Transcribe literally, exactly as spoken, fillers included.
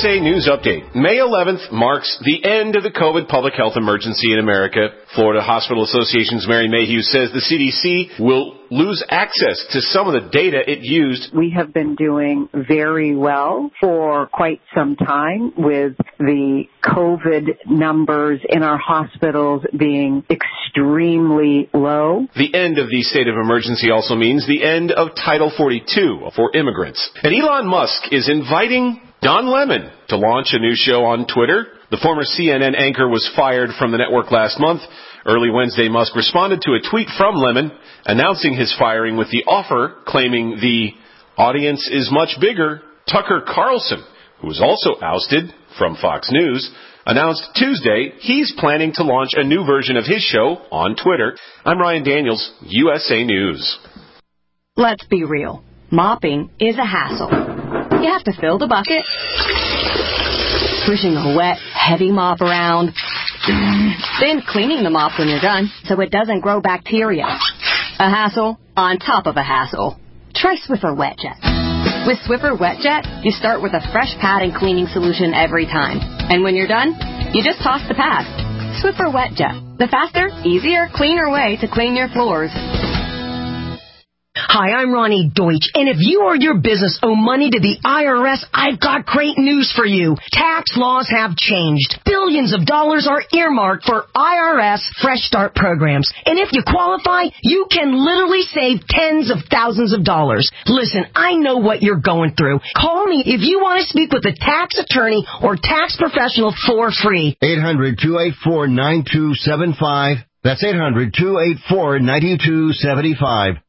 S A News Update. May eleventh marks the end of the COVID public health emergency in America. Florida Hospital Association's Mary Mayhew says the C D C will lose access to some of the data it used. We have been doing very well for quite some time with the COVID numbers in our hospitals being extremely low. The end of the state of emergency also means the end of Title forty-two for immigrants. And Elon Musk is inviting Don Lemon to launch a new show on Twitter. The former C N N anchor was fired from the network last month. Early Wednesday, Musk responded to a tweet from Lemon announcing his firing with the offer, claiming the audience is much bigger. Tucker Carlson, who was also ousted from Fox News, announced Tuesday he's planning to launch a new version of his show on Twitter. I'm Ryan Daniels, U S A News. Let's be real. Mopping is a hassle. You have to fill the bucket, pushing a wet, heavy mop around, then cleaning the mop when you're done so it doesn't grow bacteria. A hassle on top of a hassle. Try Swiffer WetJet. With Swiffer WetJet, you start with a fresh pad and cleaning solution every time. And when you're done, you just toss the pad. Swiffer WetJet, the faster, easier, cleaner way to clean your floors. Hi, I'm Ronnie Deutsch, and if you or your business owe money to the I R S, I've got great news for you. Tax laws have changed. Billions of dollars are earmarked for I R S Fresh Start programs, and if you qualify, you can literally save tens of thousands of dollars. Listen, I know what you're going through. Call me if you want to speak with a tax attorney or tax professional for free. eight hundred, two eight four, nine two seven five. That's eight hundred, two eight four, nine two seven five.